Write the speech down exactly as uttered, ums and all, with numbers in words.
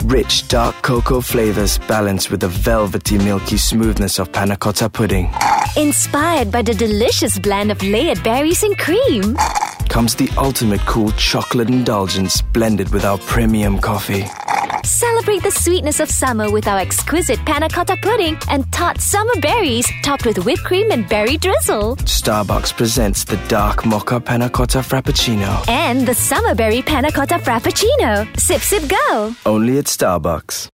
Rich, dark cocoa flavors balanced with the velvety, milky smoothness of panna cotta pudding. Inspired by the delicious blend of layered berries and cream, comes the ultimate cool chocolate indulgence blended with our premium coffee. Celebrate the sweetness of summer with our exquisite panna cotta pudding and tart summer berries topped with whipped cream and berry drizzle. Starbucks presents the dark mocha panna cotta frappuccino and the summer berry panna cotta frappuccino. Sip, sip, go. only at Starbucks.